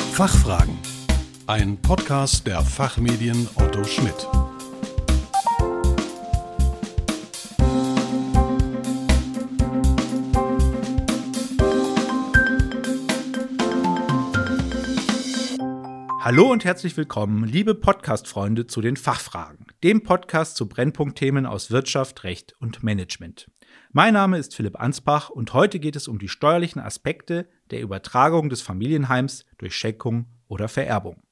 Fachfragen. Ein Podcast der Fachmedien Otto Schmidt. Hallo und herzlich willkommen, liebe Podcast-Freunde zu den Fachfragen, dem Podcast zu Brennpunktthemen aus Wirtschaft, Recht und Management. Mein Name ist Philipp Ansbach und heute geht es um die steuerlichen Aspekte der Übertragung des Familienheims durch Schenkung oder Vererbung.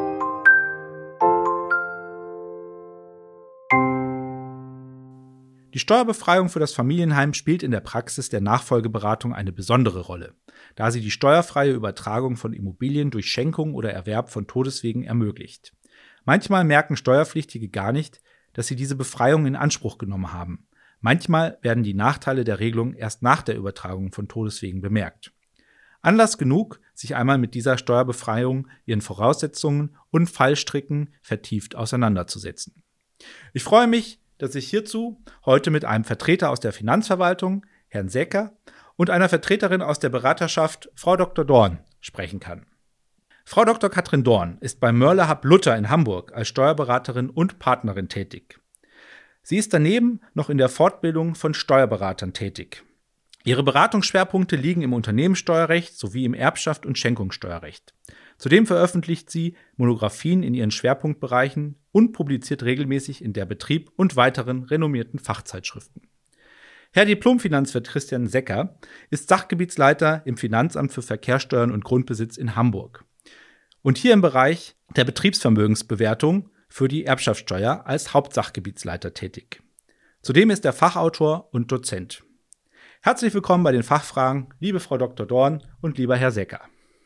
Die Steuerbefreiung für das Familienheim spielt in der Praxis der Nachfolgeberatung eine besondere Rolle, da sie die steuerfreie Übertragung von Immobilien durch Schenkung oder Erwerb von Todeswegen ermöglicht. Manchmal merken Steuerpflichtige gar nicht, dass sie diese Befreiung in Anspruch genommen haben. Manchmal werden die Nachteile der Regelung erst nach der Übertragung von Todeswegen bemerkt. Anlass genug, sich einmal mit dieser Steuerbefreiung, ihren Voraussetzungen und Fallstricken vertieft auseinanderzusetzen. Ich freue mich, dass ich hierzu heute mit einem Vertreter aus der Finanzverwaltung, Herrn Secker, und einer Vertreterin aus der Beraterschaft, Frau Dr. Dorn, sprechen kann. Frau Dr. Katrin Dorn ist bei Mörle Hub Luther in Hamburg als Steuerberaterin und Partnerin tätig. Sie ist daneben noch in der Fortbildung von Steuerberatern tätig. Ihre Beratungsschwerpunkte liegen im Unternehmenssteuerrecht sowie im Erbschaft- und Schenkungssteuerrecht. Zudem veröffentlicht sie Monographien in ihren Schwerpunktbereichen und publiziert regelmäßig in der Betrieb und weiteren renommierten Fachzeitschriften. Herr Diplom-Finanzwirt Christian Secker ist Sachgebietsleiter im Finanzamt für Verkehrssteuern und Grundbesitz in Hamburg und hier im Bereich der Betriebsvermögensbewertung für die Erbschaftssteuer als Hauptsachgebietsleiter tätig. Zudem ist er Fachautor und Dozent. Herzlich willkommen bei den Fachfragen, liebe Frau Dr. Dorn und lieber Herr Secker.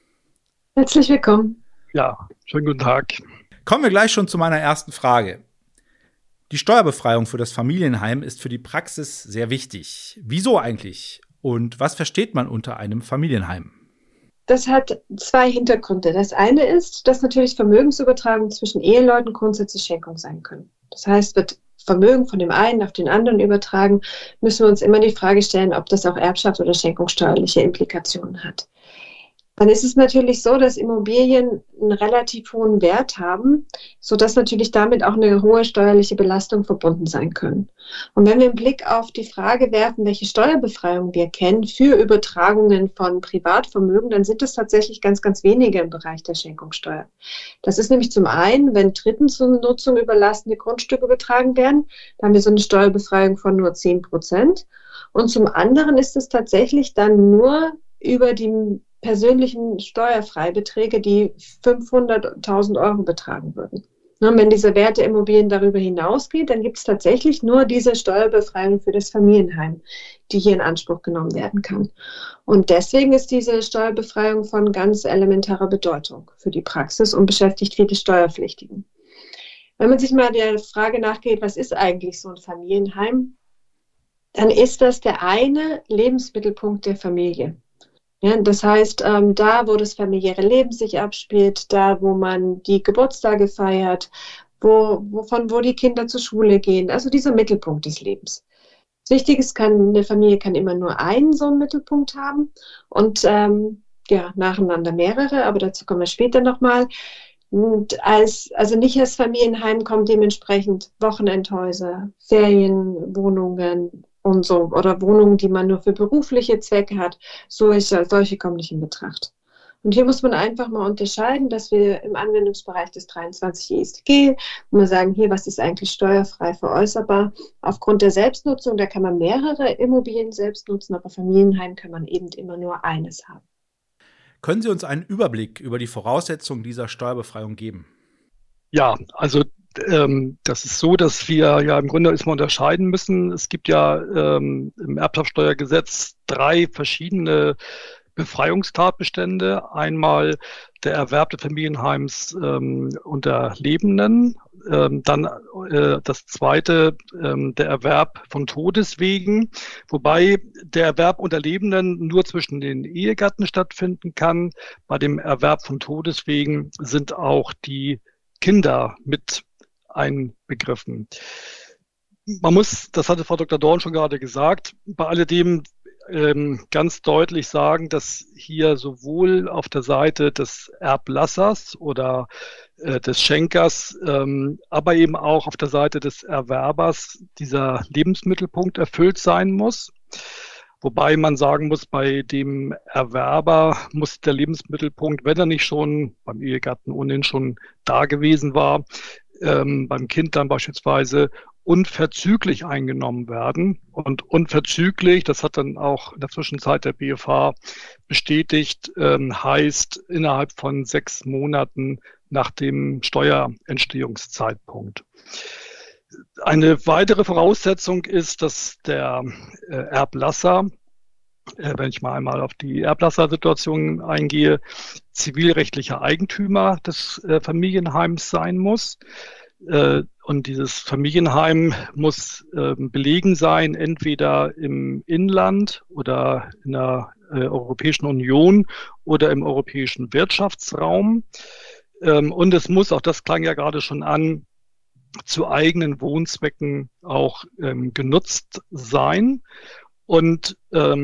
Herzlich willkommen. Ja, schönen guten Tag. Kommen wir gleich schon zu meiner ersten Frage. Die Steuerbefreiung für das Familienheim ist für die Praxis sehr wichtig. Wieso eigentlich? Und was versteht man unter einem Familienheim? Das hat zwei Hintergründe. Das eine ist, dass natürlich Vermögensübertragungen zwischen Eheleuten grundsätzlich Schenkung sein können. Das heißt, wird Vermögen von dem einen auf den anderen übertragen, müssen wir uns immer die Frage stellen, ob das auch Erbschaft- oder schenkungssteuerliche Implikationen hat. Dann ist es natürlich so, dass Immobilien einen relativ hohen Wert haben, sodass natürlich damit auch eine hohe steuerliche Belastung verbunden sein können. Und wenn wir einen Blick auf die Frage werfen, welche Steuerbefreiung wir kennen für Übertragungen von Privatvermögen, dann sind es tatsächlich ganz, ganz wenige im Bereich der Schenkungssteuer. Das ist nämlich zum einen, wenn Dritten zur Nutzung überlassene Grundstücke übertragen werden, da haben wir so eine Steuerbefreiung von nur 10%. Und zum anderen ist es tatsächlich dann nur über die persönlichen Steuerfreibeträge, die 500.000 Euro betragen würden. Und wenn diese Wert der Immobilien darüber hinausgeht, dann gibt es tatsächlich nur diese Steuerbefreiung für das Familienheim, die hier in Anspruch genommen werden kann. Und deswegen ist diese Steuerbefreiung von ganz elementarer Bedeutung für die Praxis und beschäftigt viele Steuerpflichtigen. Wenn man sich mal der Frage nachgeht, was ist eigentlich so ein Familienheim, dann ist das der eine Lebensmittelpunkt der Familie. Ja, das heißt, da, wo das familiäre Leben sich abspielt, da, wo man die Geburtstage feiert, wo die Kinder zur Schule gehen, also dieser Mittelpunkt des Lebens. Das Wichtige ist, eine Familie kann immer nur einen so einen Mittelpunkt haben und nacheinander mehrere, aber dazu kommen wir später nochmal. Und nicht als Familienheim kommen dementsprechend Wochenendhäuser, Ferienwohnungen, und so, oder Wohnungen, die man nur für berufliche Zwecke hat, solche kommen nicht in Betracht. Und hier muss man einfach mal unterscheiden, dass wir im Anwendungsbereich des 23 EStG, wo wir sagen, hier, was ist eigentlich steuerfrei veräußerbar? Aufgrund der Selbstnutzung, da kann man mehrere Immobilien selbst nutzen, aber Familienheim kann man eben immer nur eines haben. Können Sie uns einen Überblick über die Voraussetzungen dieser Steuerbefreiung geben? Ja, also das ist so, dass wir ja im Grunde erstmal unterscheiden müssen. Es gibt ja im Erbschaftssteuergesetz 3 verschiedene Befreiungstatbestände. Einmal der Erwerb des Familienheims unter Lebenden, dann das zweite, der Erwerb von Todeswegen, wobei der Erwerb unter Lebenden nur zwischen den Ehegatten stattfinden kann. Bei dem Erwerb von Todeswegen sind auch die Kinder mit einbegriffen. Man muss, das hatte Frau Dr. Dorn schon gerade gesagt, bei alledem ganz deutlich sagen, dass hier sowohl auf der Seite des Erblassers oder des Schenkers, aber eben auch auf der Seite des Erwerbers dieser Lebensmittelpunkt erfüllt sein muss. Wobei man sagen muss, bei dem Erwerber muss der Lebensmittelpunkt, wenn er nicht schon beim Ehegatten ohnehin schon da gewesen war, beim Kind dann beispielsweise unverzüglich eingenommen werden. Und unverzüglich, das hat dann auch in der Zwischenzeit der BfH bestätigt, heißt innerhalb von 6 Monaten nach dem Steuerentstehungszeitpunkt. Eine weitere Voraussetzung ist, dass der Erblasser, wenn ich mal einmal auf die Erblassersituation eingehe, zivilrechtlicher Eigentümer des Familienheims sein muss. Und dieses Familienheim muss belegen sein, entweder im Inland oder in der Europäischen Union oder im europäischen Wirtschaftsraum. Und es muss, auch das klang ja gerade schon an, zu eigenen Wohnzwecken auch genutzt sein. Und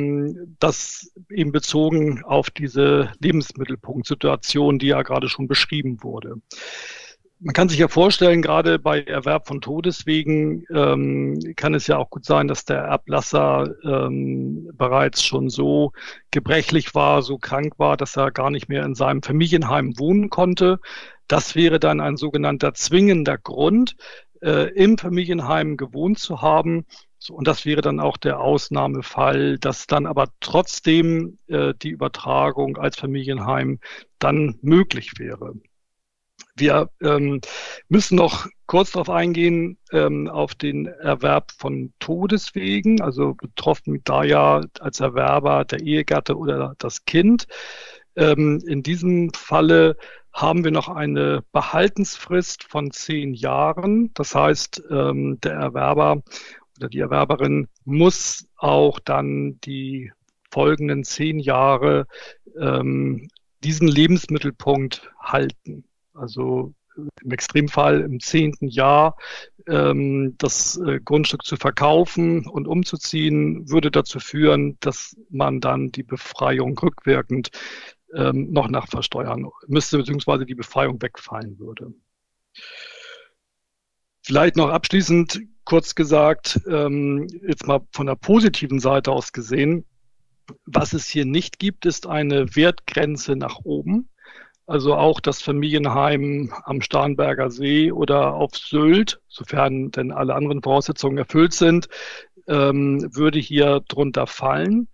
das eben bezogen auf diese Lebensmittelpunktsituation, die ja gerade schon beschrieben wurde. Man kann sich ja vorstellen, gerade bei Erwerb von Todeswegen kann es ja auch gut sein, dass der Erblasser bereits schon so gebrechlich war, so krank war, dass er gar nicht mehr in seinem Familienheim wohnen konnte. Das wäre dann ein sogenannter zwingender Grund, im Familienheim gewohnt zu haben. So, und das wäre dann auch der Ausnahmefall, dass dann aber trotzdem die Übertragung als Familienheim dann möglich wäre. Wir müssen noch kurz darauf eingehen, auf den Erwerb von Todeswegen, also betroffen da ja als Erwerber der Ehegatte oder das Kind. In diesem Falle haben wir noch eine Behaltensfrist von 10 Jahren. Das heißt, der Erwerber oder die Erwerberin muss auch dann die folgenden 10 Jahre diesen Lebensmittelpunkt halten. Also im Extremfall im 10. Jahr das Grundstück zu verkaufen und umzuziehen, würde dazu führen, dass man dann die Befreiung rückwirkend noch nachversteuern müsste, beziehungsweise die Befreiung wegfallen würde. Vielleicht noch abschließend kurz gesagt, jetzt mal von der positiven Seite aus gesehen, was es hier nicht gibt, ist eine Wertgrenze nach oben. Also auch das Familienheim am Starnberger See oder auf Sylt, sofern denn alle anderen Voraussetzungen erfüllt sind, würde hier drunter fallen.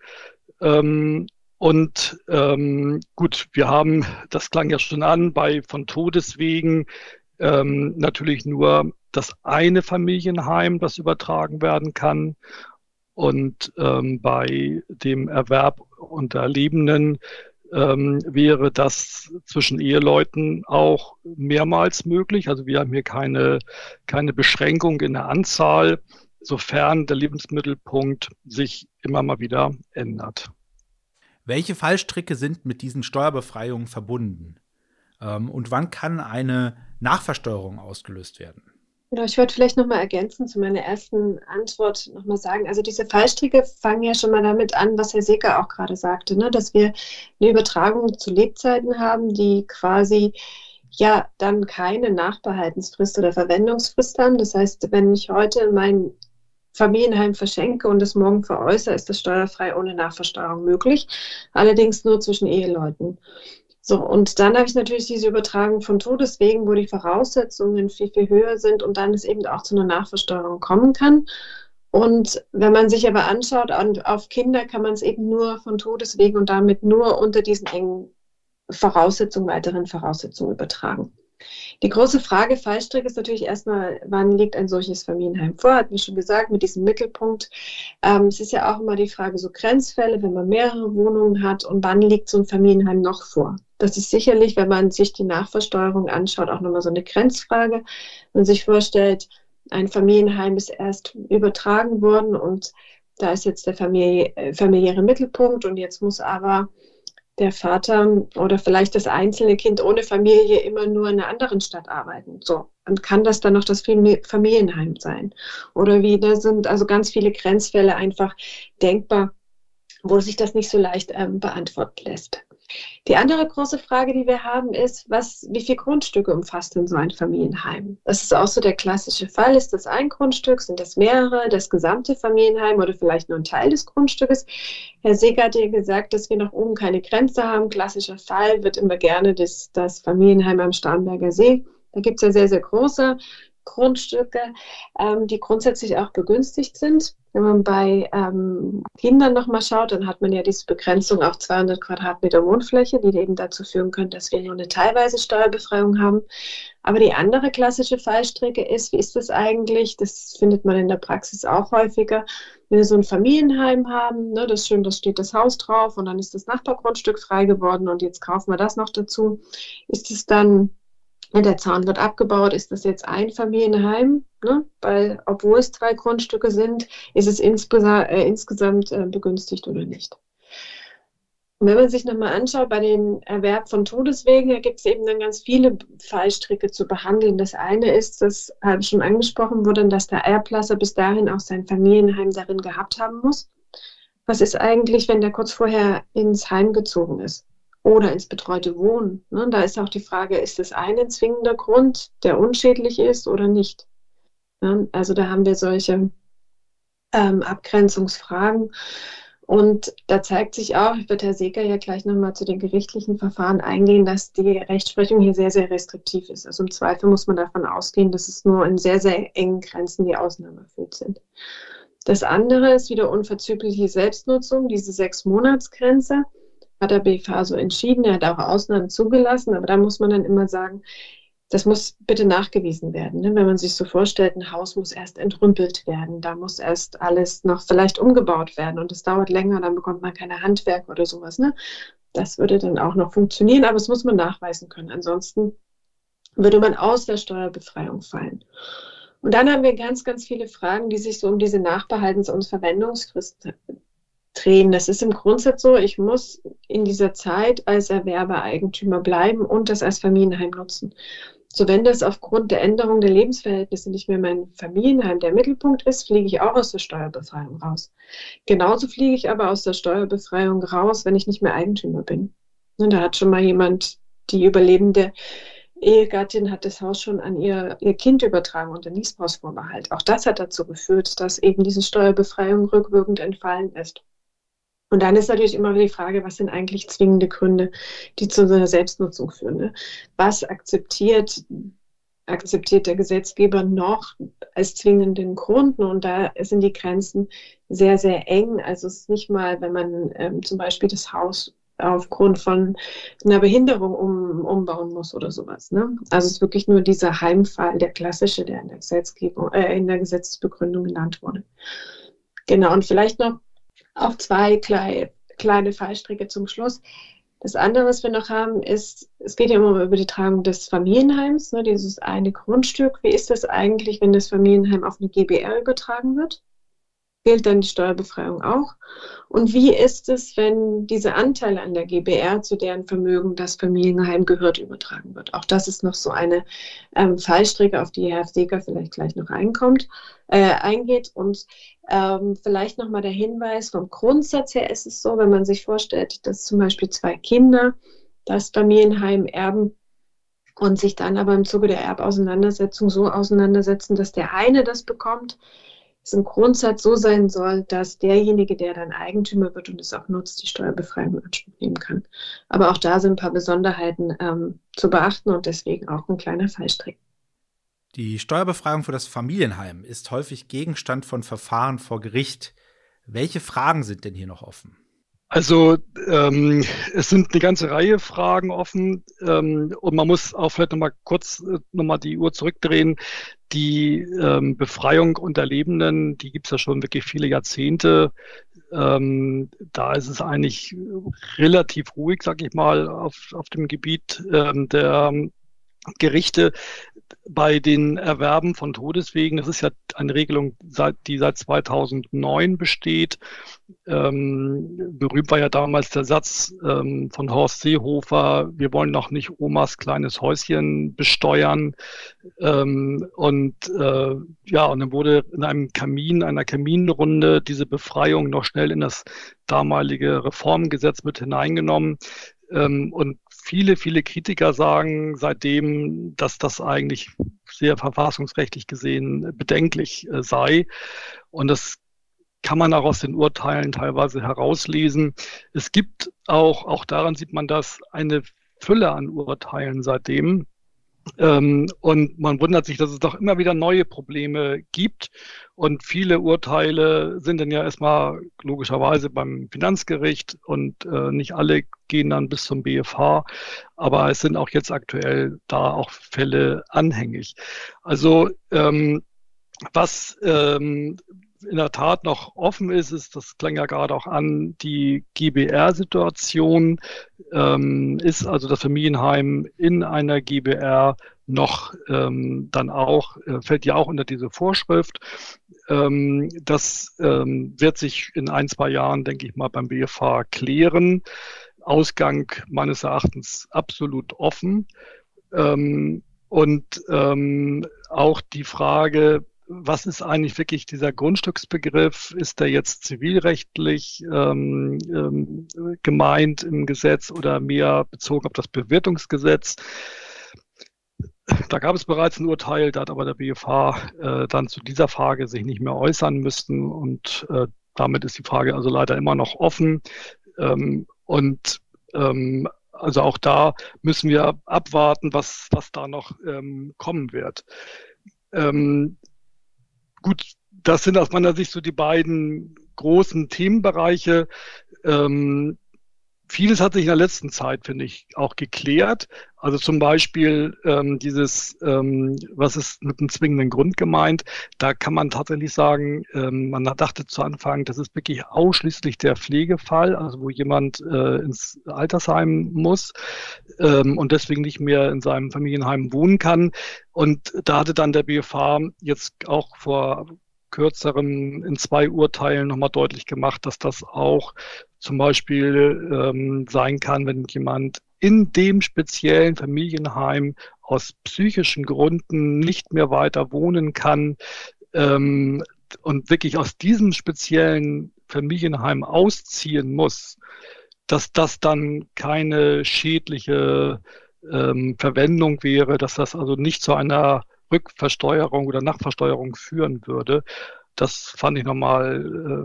Gut, wir haben, das klang ja schon an, von Todeswegen natürlich nur das eine Familienheim, das übertragen werden kann. Und bei dem Erwerb unter Lebenden wäre das zwischen Eheleuten auch mehrmals möglich. Also wir haben hier keine Beschränkung in der Anzahl, sofern der Lebensmittelpunkt sich immer mal wieder ändert. Welche Fallstricke sind mit diesen Steuerbefreiungen verbunden? Und wann kann eine Nachversteuerung ausgelöst werden? Genau, ich würde vielleicht nochmal ergänzen zu meiner ersten Antwort nochmal sagen, also diese Fallstricke fangen ja schon mal damit an, was Herr Seeger auch gerade sagte, ne, dass wir eine Übertragung zu Lebzeiten haben, die quasi ja dann keine Nachbehaltensfrist oder Verwendungsfrist haben. Das heißt, wenn ich heute mein Familienheim verschenke und es morgen veräußere, ist das steuerfrei ohne Nachversteuerung möglich, allerdings nur zwischen Eheleuten. So, und dann habe ich natürlich diese Übertragung von Todeswegen, wo die Voraussetzungen viel, viel höher sind und dann es eben auch zu einer Nachversteuerung kommen kann. Und wenn man sich aber anschaut, auf Kinder kann man es eben nur von Todeswegen und damit nur unter diesen engen Voraussetzungen, weiteren Voraussetzungen übertragen. Die große Frage, Fallstrick, ist natürlich erstmal, wann liegt ein solches Familienheim vor? Hatten wir schon gesagt, mit diesem Mittelpunkt. Es ist ja auch immer die Frage, so Grenzfälle, wenn man mehrere Wohnungen hat und wann liegt so ein Familienheim noch vor? Das ist sicherlich, wenn man sich die Nachversteuerung anschaut, auch nochmal so eine Grenzfrage. Wenn man sich vorstellt, ein Familienheim ist erst übertragen worden und da ist jetzt der familiäre Mittelpunkt und jetzt muss aber der Vater oder vielleicht das einzelne Kind ohne Familie immer nur in einer anderen Stadt arbeiten. So, und kann das dann noch das Familienheim sein? Oder wie, da sind also ganz viele Grenzfälle einfach denkbar. wo sich das nicht so leicht beantworten lässt. Die andere große Frage, die wir haben, ist, wie viele Grundstücke umfasst denn so ein Familienheim? Das ist auch so der klassische Fall. Ist das ein Grundstück? Sind das mehrere? Das gesamte Familienheim oder vielleicht nur ein Teil des Grundstückes? Herr Seeger hat ja gesagt, dass wir nach oben keine Grenze haben. Klassischer Fall wird immer gerne das Familienheim am Starnberger See. Da gibt es ja sehr, sehr große Grundstücke, die grundsätzlich auch begünstigt sind. Wenn man bei Kindern nochmal schaut, dann hat man ja diese Begrenzung auf 200 Quadratmeter Wohnfläche, die eben dazu führen können, dass wir nur eine teilweise Steuerbefreiung haben. Aber die andere klassische Fallstricke ist, wie ist das eigentlich? Das findet man in der Praxis auch häufiger. Wenn wir so ein Familienheim haben, ne, das ist schön, da steht das Haus drauf und dann ist das Nachbargrundstück frei geworden und jetzt kaufen wir das noch dazu. Ist es dann, der Zaun wird abgebaut, ist das jetzt ein Familienheim? Ne? Weil, obwohl es 2 Grundstücke sind, ist es insgesamt begünstigt oder nicht. Und wenn man sich nochmal anschaut, bei den Erwerb von Todeswegen, da gibt es eben dann ganz viele Fallstricke zu behandeln. Das eine ist, das habe ich schon angesprochen wurde, dass der Erblasser bis dahin auch sein Familienheim darin gehabt haben muss. Was ist eigentlich, wenn der kurz vorher ins Heim gezogen ist? Oder ins betreute Wohnen. Ne? Da ist auch die Frage, ist das ein zwingender Grund, der unschädlich ist oder nicht? Ja, also da haben wir solche Abgrenzungsfragen. Und da zeigt sich auch, wird Herr Seeger ja gleich nochmal zu den gerichtlichen Verfahren eingehen, dass die Rechtsprechung hier sehr, sehr restriktiv ist. Also im Zweifel muss man davon ausgehen, dass es nur in sehr, sehr engen Grenzen die Ausnahmen erfüllt sind. Das andere ist wieder unverzügliche Selbstnutzung, diese 6-Monats-Grenze. Hat der BFH so entschieden, er hat auch Ausnahmen zugelassen, aber da muss man dann immer sagen, das muss bitte nachgewiesen werden. Ne? Wenn man sich so vorstellt, ein Haus muss erst entrümpelt werden, da muss erst alles noch vielleicht umgebaut werden und es dauert länger, dann bekommt man keine Handwerk oder sowas. Ne? Das würde dann auch noch funktionieren, aber das muss man nachweisen können. Ansonsten würde man aus der Steuerbefreiung fallen. Und dann haben wir ganz, ganz viele Fragen, die sich so um diese Nachbehaltens- und Verwendungsfrist drehen. Das ist im Grundsatz so, ich muss in dieser Zeit als Erwerbereigentümer bleiben und das als Familienheim nutzen. So, wenn das aufgrund der Änderung der Lebensverhältnisse nicht mehr mein Familienheim der Mittelpunkt ist, fliege ich auch aus der Steuerbefreiung raus. Genauso fliege ich aber aus der Steuerbefreiung raus, wenn ich nicht mehr Eigentümer bin. Und da hat schon mal jemand, die überlebende Ehegattin hat das Haus schon an ihr Kind übertragen unter Niesbrauchsvorbehalt. Auch das hat dazu geführt, dass eben diese Steuerbefreiung rückwirkend entfallen ist. Und dann ist natürlich immer die Frage, was sind eigentlich zwingende Gründe, die zu so einer Selbstnutzung führen? Ne? Was akzeptiert der Gesetzgeber noch als zwingenden Grund? Und da sind die Grenzen sehr, sehr eng. Also es ist nicht mal, wenn man zum Beispiel das Haus aufgrund von einer Behinderung umbauen muss oder sowas. Ne? Also es ist wirklich nur dieser Heimfall, der klassische, der in der Gesetzgebung, in der Gesetzesbegründung genannt wurde. Genau, und vielleicht noch auch 2 kleine Fallstricke zum Schluss. Das andere, was wir noch haben, ist, es geht ja immer über die Tragung des Familienheims, ne, dieses eine Grundstück. Wie ist das eigentlich, wenn das Familienheim auf eine GbR übertragen wird? Gilt dann die Steuerbefreiung auch? Und wie ist es, wenn diese Anteile an der GbR, zu deren Vermögen das Familienheim gehört, übertragen wird? Auch das ist noch so eine Fallstricke, auf die Herr Seeger vielleicht gleich noch eingeht. Und vielleicht nochmal der Hinweis, vom Grundsatz her ist es so, wenn man sich vorstellt, dass zum Beispiel 2 Kinder das Familienheim erben und sich dann aber im Zuge der Erbauseinandersetzung so auseinandersetzen, dass der eine das bekommt, es im Grundsatz so sein soll, dass derjenige, der dann Eigentümer wird und es auch nutzt, die Steuerbefreiung in Anspruch nehmen kann. Aber auch da sind ein paar Besonderheiten zu beachten und deswegen auch ein kleiner Fallstrick. Die Steuerbefreiung für das Familienheim ist häufig Gegenstand von Verfahren vor Gericht. Welche Fragen sind denn hier noch offen? Also es sind eine ganze Reihe Fragen offen und man muss auch vielleicht nochmal kurz die Uhr zurückdrehen. Die Befreiung unter Lebenden, die gibt es ja schon wirklich viele Jahrzehnte. Da ist es eigentlich relativ ruhig, sag ich mal, auf dem Gebiet der Gerichte. bei den Erwerben von Todeswegen, das ist ja eine Regelung, die seit 2009 besteht. Berühmt war ja damals der Satz von Horst Seehofer: Wir wollen doch nicht Omas kleines Häuschen besteuern. Und dann wurde in einer Kaminrunde diese Befreiung noch schnell in das damalige Reformgesetz mit hineingenommen. Und viele Kritiker sagen seitdem, dass das eigentlich sehr verfassungsrechtlich gesehen bedenklich sei. Und das kann man auch aus den Urteilen teilweise herauslesen. Es gibt auch daran sieht man das, eine Fülle an Urteilen seitdem. Und man wundert sich, dass es doch immer wieder neue Probleme gibt. Und viele Urteile sind dann ja erstmal logischerweise beim Finanzgericht und nicht alle gehen dann bis zum BfH. Aber es sind auch jetzt aktuell da auch Fälle anhängig. Also was in der Tat noch offen ist, das klang ja gerade auch an, die GbR-Situation, ist also das Familienheim in einer GbR noch dann auch, fällt ja auch unter diese Vorschrift. Das wird sich in 1-2 Jahren, denke ich mal, beim BfH klären. Ausgang meines Erachtens absolut offen. Und auch die Frage, was ist eigentlich wirklich dieser Grundstücksbegriff? Ist der jetzt zivilrechtlich gemeint im Gesetz oder mehr bezogen auf das Bewirtungsgesetz? Da gab es bereits ein Urteil, da hat aber der BfH dann zu dieser Frage sich nicht mehr äußern müssen und damit ist die Frage also leider immer noch offen. Also auch da müssen wir abwarten, was da noch kommen wird. Gut, das sind aus meiner Sicht so die beiden großen Themenbereiche. Vieles hat sich in der letzten Zeit, finde ich, auch geklärt. Also zum Beispiel was ist mit einem zwingenden Grund gemeint? Da kann man tatsächlich sagen, man dachte zu Anfang, das ist wirklich ausschließlich der Pflegefall, also wo jemand ins Altersheim muss und deswegen nicht mehr in seinem Familienheim wohnen kann. Und da hatte dann der BfH jetzt auch vor kürzerem in 2 Urteilen nochmal deutlich gemacht, dass das auch zum Beispiel sein kann, wenn jemand in dem speziellen Familienheim aus psychischen Gründen nicht mehr weiter wohnen kann und wirklich aus diesem speziellen Familienheim ausziehen muss, dass das dann keine schädliche Verwendung wäre, dass das also nicht zu einer Rückversteuerung oder Nachversteuerung führen würde. Das fand ich nochmal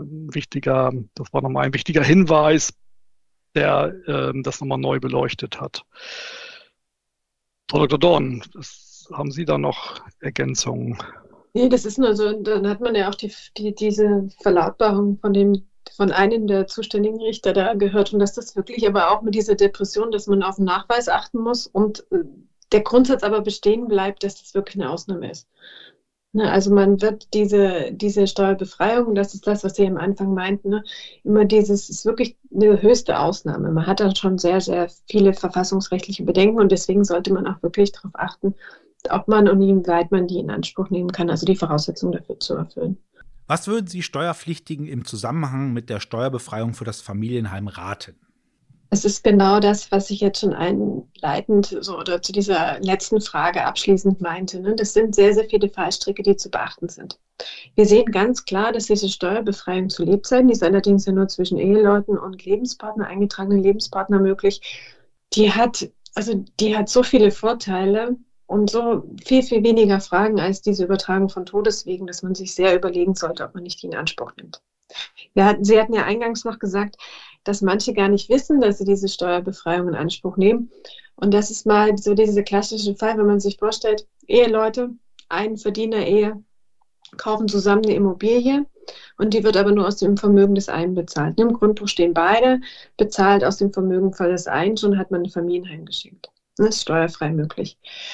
das war nochmal ein wichtiger Hinweis, der das nochmal neu beleuchtet hat. Frau Dr. Dorn, haben Sie da noch Ergänzungen? Nee, das ist nur so, dann hat man ja auch diese Verlautbarung von einem der zuständigen Richter da gehört und dass das wirklich aber auch mit dieser Depression, dass man auf den Nachweis achten muss und der Grundsatz aber bestehen bleibt, dass das wirklich eine Ausnahme ist. Ne, also man wird diese Steuerbefreiung, das ist das, was Sie am Anfang meinten, ne, ist wirklich eine höchste Ausnahme. Man hat dann schon sehr, sehr viele verfassungsrechtliche Bedenken und deswegen sollte man auch wirklich darauf achten, ob man und inwieweit man die in Anspruch nehmen kann, also die Voraussetzungen dafür zu erfüllen. Was würden Sie Steuerpflichtigen im Zusammenhang mit der Steuerbefreiung für das Familienheim raten? Es ist genau das, was ich jetzt schon einleitend oder zu dieser letzten Frage abschließend meinte. Ne? Das sind sehr, sehr viele Fallstricke, die zu beachten sind. Wir sehen ganz klar, dass diese Steuerbefreiung zu Lebzeiten, die ist allerdings ja nur zwischen Eheleuten und eingetragenen Lebenspartner möglich, die hat so viele Vorteile und so viel, viel weniger Fragen als diese Übertragung von Todeswegen, dass man sich sehr überlegen sollte, ob man nicht die in Anspruch nimmt. Sie hatten ja eingangs noch gesagt, dass manche gar nicht wissen, dass sie diese Steuerbefreiung in Anspruch nehmen. Und das ist mal so dieser klassische Fall, wenn man sich vorstellt, Eheleute, ein Verdiener-Ehe, kaufen zusammen eine Immobilie und die wird aber nur aus dem Vermögen des einen bezahlt. Im Grundbuch stehen beide, bezahlt aus dem Vermögen des einen, schon hat man ein Familienheim geschenkt. Das ist steuerfrei möglich.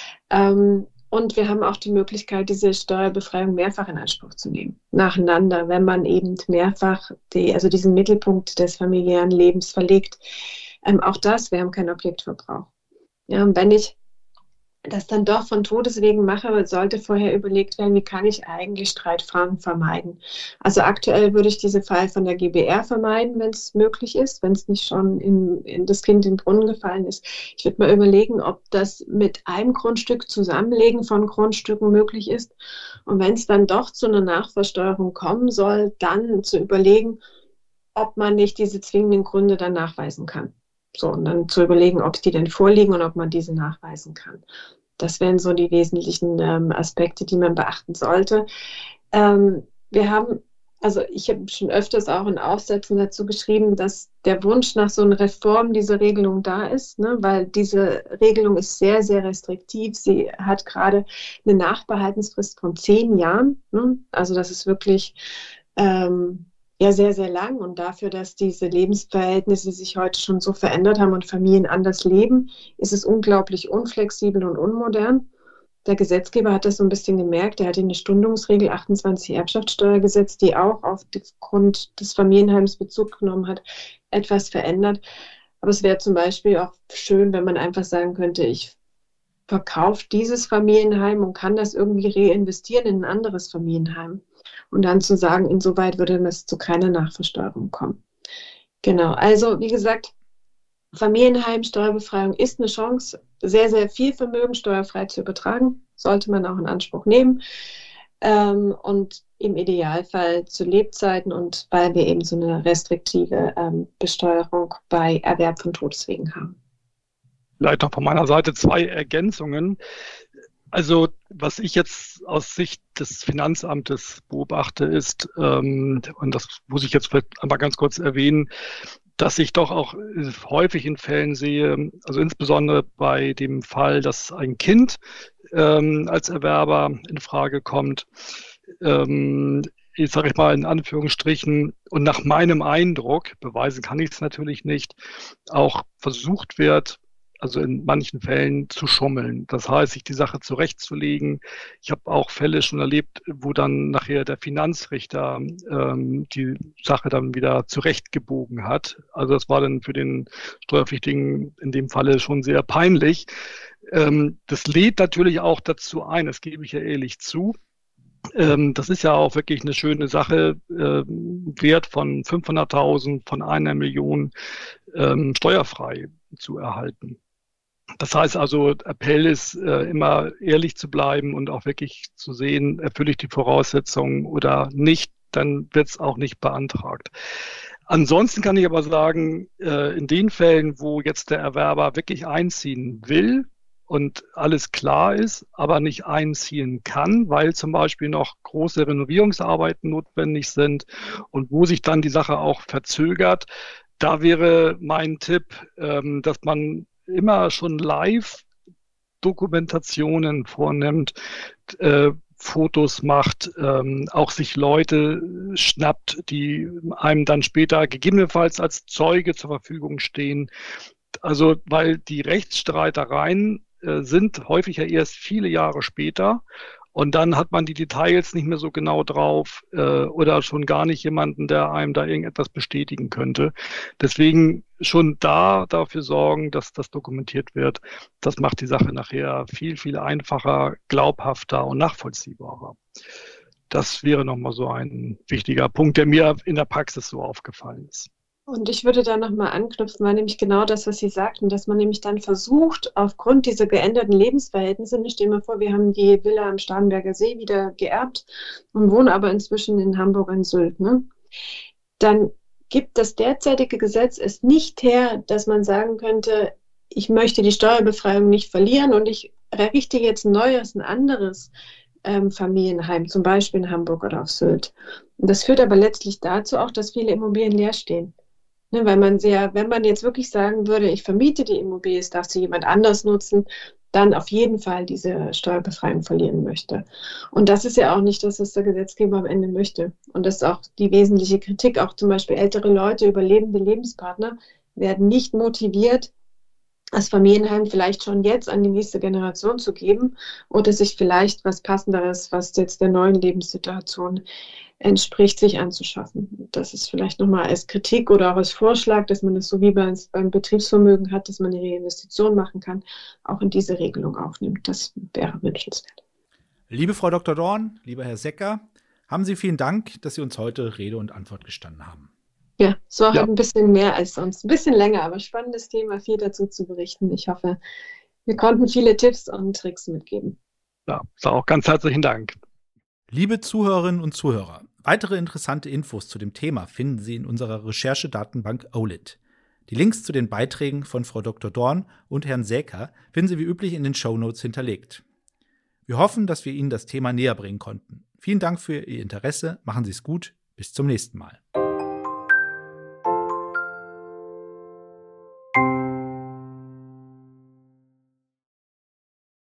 Und wir haben auch die Möglichkeit, diese Steuerbefreiung mehrfach in Anspruch zu nehmen, nacheinander, wenn man eben mehrfach diesen Mittelpunkt des familiären Lebens verlegt. Auch das, wir haben keinen Objektverbrauch. Ja, und wenn ich das dann doch von Todeswegen mache, sollte vorher überlegt werden, wie kann ich eigentlich Streitfragen vermeiden. Also aktuell würde ich diese Fall von der GbR vermeiden, wenn es möglich ist, wenn es nicht schon in das Kind in den Brunnen gefallen ist. Ich würde mal überlegen, ob das mit einem Grundstück Zusammenlegen von Grundstücken möglich ist. Und wenn es dann doch zu einer Nachversteuerung kommen soll, dann zu überlegen, ob man nicht diese zwingenden Gründe dann nachweisen kann. So, und dann zu überlegen, ob die denn vorliegen und ob man diese nachweisen kann. Das wären so die wesentlichen Aspekte, die man beachten sollte. Ich habe schon öfters auch in Aufsätzen dazu geschrieben, dass der Wunsch nach so einer Reform dieser Regelung da ist, ne? Weil diese Regelung ist sehr, sehr restriktiv. Sie hat gerade eine Nachbehaltensfrist von 10 Jahren. Ne? Also das ist wirklich sehr, sehr lang, und dafür, dass diese Lebensverhältnisse sich heute schon so verändert haben und Familien anders leben, ist es unglaublich unflexibel und unmodern. Der Gesetzgeber hat das so ein bisschen gemerkt. Er hat in die Stundungsregel 28 Erbschaftssteuergesetz, die auch aufgrund des Familienheims Bezug genommen hat, etwas verändert. Aber es wäre zum Beispiel auch schön, wenn man einfach sagen könnte, ich verkaufe dieses Familienheim und kann das irgendwie reinvestieren in ein anderes Familienheim. Und dann zu sagen, insoweit würde es zu keiner Nachversteuerung kommen. Genau, also wie gesagt, Familienheim-Steuerbefreiung ist eine Chance, sehr, sehr viel Vermögen steuerfrei zu übertragen. Sollte man auch in Anspruch nehmen. Und im Idealfall zu Lebzeiten, und weil wir eben so eine restriktive Besteuerung bei Erwerb von Todeswegen haben. Vielleicht noch von meiner Seite 2 Ergänzungen. Also was ich jetzt aus Sicht des Finanzamtes beobachte ist, und das muss ich jetzt vielleicht einmal ganz kurz erwähnen, dass ich doch auch häufig in Fällen sehe, also insbesondere bei dem Fall, dass ein Kind als Erwerber in Frage kommt, ich sage mal in Anführungsstrichen, und nach meinem Eindruck, beweisen kann ich es natürlich nicht, auch versucht wird, also in manchen Fällen zu schummeln. Das heißt, sich die Sache zurechtzulegen. Ich habe auch Fälle schon erlebt, wo dann nachher der Finanzrichter die Sache dann wieder zurechtgebogen hat. Also das war dann für den Steuerpflichtigen in dem Falle schon sehr peinlich. Das lädt natürlich auch dazu ein, das gebe ich ja ehrlich zu. Das ist ja auch wirklich eine schöne Sache, Wert von 500.000, von 1 Million steuerfrei zu erhalten. Das heißt also, Appell ist immer ehrlich zu bleiben und auch wirklich zu sehen, erfülle ich die Voraussetzungen oder nicht, dann wird es auch nicht beantragt. Ansonsten kann ich aber sagen, in den Fällen, wo jetzt der Erwerber wirklich einziehen will und alles klar ist, aber nicht einziehen kann, weil zum Beispiel noch große Renovierungsarbeiten notwendig sind und wo sich dann die Sache auch verzögert, da wäre mein Tipp, dass man immer schon live Dokumentationen vornimmt, Fotos macht, auch sich Leute schnappt, die einem dann später gegebenenfalls als Zeuge zur Verfügung stehen. Also, weil die Rechtsstreitereien sind häufig ja erst viele Jahre später. Und dann hat man die Details nicht mehr so genau drauf oder schon gar nicht jemanden, der einem da irgendetwas bestätigen könnte. Deswegen schon dafür sorgen, dass das dokumentiert wird. Das macht die Sache nachher viel, viel einfacher, glaubhafter und nachvollziehbarer. Das wäre nochmal so ein wichtiger Punkt, der mir in der Praxis so aufgefallen ist. Und ich würde da nochmal anknüpfen, weil nämlich genau das, was Sie sagten, dass man nämlich dann versucht, aufgrund dieser geänderten Lebensverhältnisse, ich stelle mir vor, wir haben die Villa am Starnberger See wieder geerbt und wohnen aber inzwischen in Hamburg an Sylt, ne? Dann gibt das derzeitige Gesetz es nicht her, dass man sagen könnte, ich möchte die Steuerbefreiung nicht verlieren und ich errichte jetzt ein neues, ein anderes Familienheim, zum Beispiel in Hamburg oder auf Sylt. Und das führt aber letztlich dazu auch, dass viele Immobilien leer stehen. Ne, weil man wenn man jetzt wirklich sagen würde, ich vermiete die Immobilie, es darf sie jemand anders nutzen, dann auf jeden Fall diese Steuerbefreiung verlieren möchte. Und das ist ja auch nicht das, was der Gesetzgeber am Ende möchte. Und das ist auch die wesentliche Kritik. Auch zum Beispiel ältere Leute, überlebende Lebenspartner werden nicht motiviert, das Familienheim vielleicht schon jetzt an die nächste Generation zu geben oder sich vielleicht was Passenderes, was jetzt der neuen Lebenssituation entspricht, sich anzuschaffen. Das ist vielleicht nochmal als Kritik oder auch als Vorschlag, dass man das so wie beim Betriebsvermögen hat, dass man eine Reinvestition machen kann, auch in diese Regelung aufnimmt. Das wäre wünschenswert. Liebe Frau Dr. Dorn, lieber Herr Secker, haben Sie vielen Dank, dass Sie uns heute Rede und Antwort gestanden haben. Ja, es war heute ein bisschen mehr als sonst. Ein bisschen länger, aber spannendes Thema, viel dazu zu berichten. Ich hoffe, wir konnten viele Tipps und Tricks mitgeben. Ja, auch ganz herzlichen Dank. Liebe Zuhörerinnen und Zuhörer, weitere interessante Infos zu dem Thema finden Sie in unserer Recherchedatenbank OLIT. Die Links zu den Beiträgen von Frau Dr. Dorn und Herrn Säker finden Sie wie üblich in den Shownotes hinterlegt. Wir hoffen, dass wir Ihnen das Thema näher bringen konnten. Vielen Dank für Ihr Interesse, machen Sie es gut, bis zum nächsten Mal.